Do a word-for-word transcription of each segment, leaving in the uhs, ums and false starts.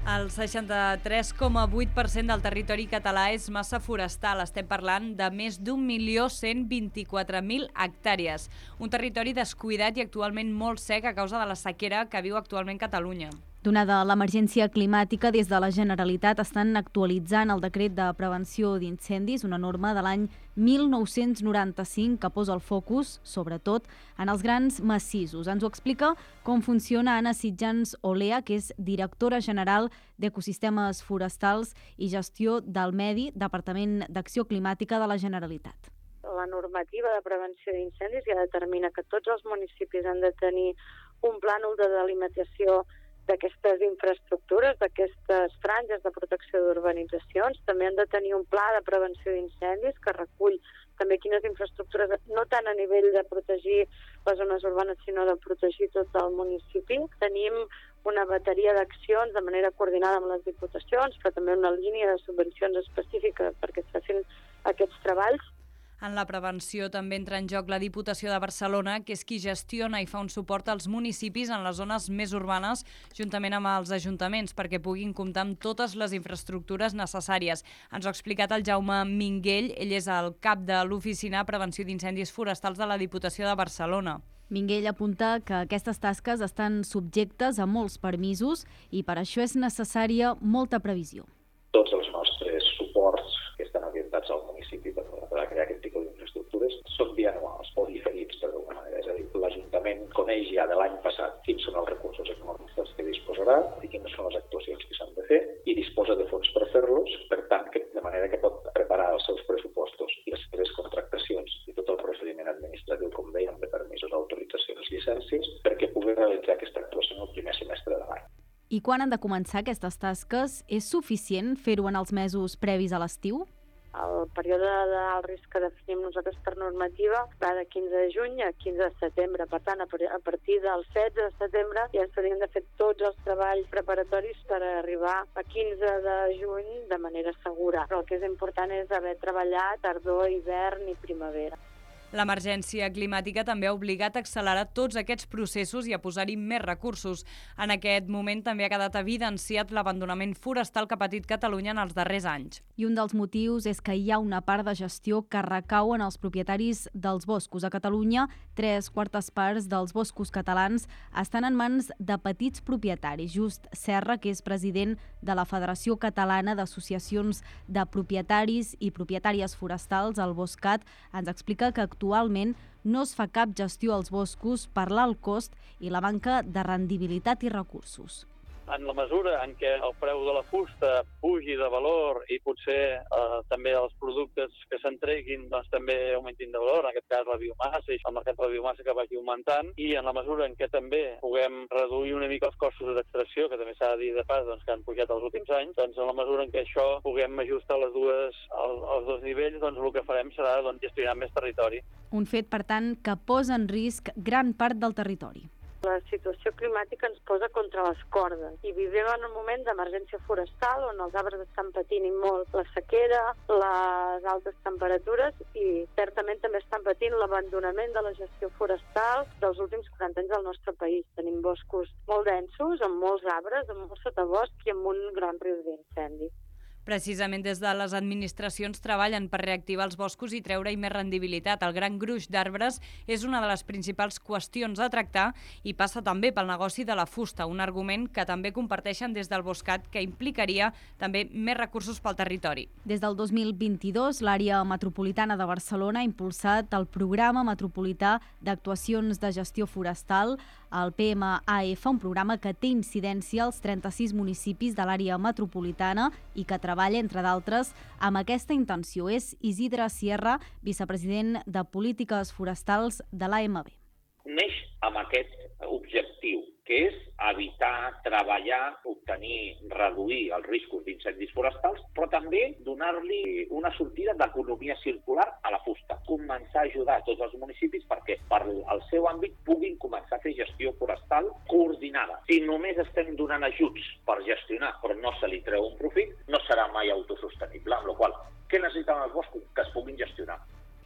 El seixanta-tres coma vuit per cent del territori català és massa forestal. Estem parlant de més d'un milió cent vint-i-quatre mil hectàrees. Un territori descuidat i actualment molt sec a causa de la sequera que viu actualment Catalunya. Donada l'emergència climàtica, des de la Generalitat estan actualitzant el decret de prevenció d'incendis, una norma de l'any mil nou-cents noranta-cinc que posa el focus, sobretot, en els grans massissos. Ens ho explica com funciona Anna Sitjans Olea, que és directora general d'Ecosistemes Forestals i Gestió del Medi, Departament d'Acció Climàtica de la Generalitat. La normativa de prevenció d'incendis ja determina que tots els municipis han de tenir un plànol de delimitació d'aquestes infraestructures, d'aquestes franges de protecció d'urbanitzacions. També han de tenir un pla de prevenció d'incendis que recull també quines infraestructures, no tant a nivell de protegir les zones urbanes, sinó de protegir tot el municipi. Tenim una bateria d'accions de manera coordinada amb les diputacions, però també una línia de subvencions específica perquè es facin aquests treballs. En la prevenció també entra en joc la Diputació de Barcelona, que és qui gestiona i fa un suport als municipis en les zones més urbanes, juntament amb els ajuntaments, perquè puguin comptar amb totes les infraestructures necessàries. Ens ho ha explicat el Jaume Minguell, ell és el cap de l'Oficina de Prevenció d'Incendis Forestals de la Diputació de Barcelona. Minguell apunta que aquestes tasques estan subjectes a molts permisos i per això és necessària molta previsió. Tots els nostres suports que estan orientats al municipi per, per crear aquest tipus d'infraestructures són bianuals o diferits, per d'alguna manera. És a dir, l'Ajuntament coneix ja de l'any passat quins són els recursos econòmics dels que disposarà i quines són les actuacions que s'han de fer i disposa de fons per fer-los, per tant, que, de manera que pot preparar els seus pressupostos i les seves contractacions i tot el procediment administratiu, com dèiem, de permisos, autoritzacions, llicències, perquè pugui realitzar aquesta actuació en el primer semestre de l'any. I quan han de començar aquestes tasques? És suficient fer-ho en els mesos previs a l'estiu? El període d'alt risc que definim nosaltres per normativa va de quinze de juny a quinze de setembre. Per tant, a partir del setze de setembre ja s'haurien de fer tots els treballs preparatoris per arribar a quinze de juny de manera segura. Però el que és important és haver treballat tardor, hivern i primavera. L'emergència climàtica també ha obligat a accelerar tots aquests processos i a posar-hi més recursos. En aquest moment també ha quedat evidenciat l'abandonament forestal que ha patit Catalunya en els darrers anys. I un dels motius és que hi ha una part de gestió que recau en els propietaris dels boscos. A Catalunya, tres quartes parts dels boscos catalans estan en mans de petits propietaris. Just Serra, que és president de la Federació Catalana d'Associacions de Propietaris i Propietàries Forestals, el Boscat, ens explica que actualment no es fa cap gestió als boscos per l'alt cost i la manca de rendibilitat i recursos. En la mesura en què el preu de la fusta pugi de valor i potser eh, també els productes que s'entreguin doncs, també augmentin de valor, en aquest cas la biomassa i el mercat de la biomassa que vagi augmentant, i en la mesura en què també puguem reduir una mica els costos d'extracció, que també s'ha de dir de pas doncs, que han pujat els últims anys, doncs en la mesura en què això puguem ajustar les dues, els, els dos nivells, doncs el que farem serà doncs, gestionar més territori. Un fet, per tant, que posa en risc gran part del territori. La situació climàtica ens posa contra les cordes i vivim en un moment d'emergència forestal on els arbres estan patint molt la sequera, les altes temperatures i certament també estan patint l'abandonament de la gestió forestal dels últims quaranta anys del nostre país. Tenim boscos molt densos, amb molts arbres, amb molt sotabosc i amb un gran risc d'incendi. Precisament des de les administracions treballen per reactivar els boscos i treure-hi més rendibilitat. El gran gruix d'arbres és una de les principals qüestions a tractar i passa també pel negoci de la fusta, un argument que també comparteixen des del Boscat, que implicaria també més recursos pel territori. Des del dos mil vint-i-dos, l'àrea metropolitana de Barcelona ha impulsat el Programa Metropolità d'Actuacions de Gestió Forestal, el P M A F, un programa que té incidència als trenta-sis municipis de l'àrea metropolitana i que treballa, entre d'altres, amb aquesta intenció. És Isidre Sierra, vicepresident de Polítiques Forestals de l'A M B. Neix amb aquest objectiu, que és evitar, treballar, obtenir, reduir els riscos d'incendis forestals, però també donar-li una sortida d'economia circular a la fusta. Començar a ajudar a tots els municipis perquè per al seu àmbit puguin començar a fer gestió forestal coordinada. Si només estem donant ajuts per gestionar però no se li treu un profit, no serà mai autosostenible, amb la qual cosa, què necessiten els boscos? Que es puguin gestionar.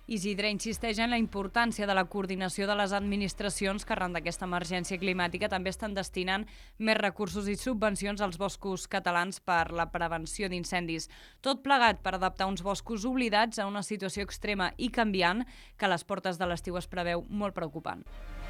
Isidre insisteix en la importància de la coordinació de les administracions que arran d'aquesta emergència climàtica també estan destinant més recursos i subvencions als boscos catalans per la prevenció d'incendis. Tot plegat per adaptar uns boscos oblidats a una situació extrema i canviant que a les portes de l'estiu es preveu molt preocupant.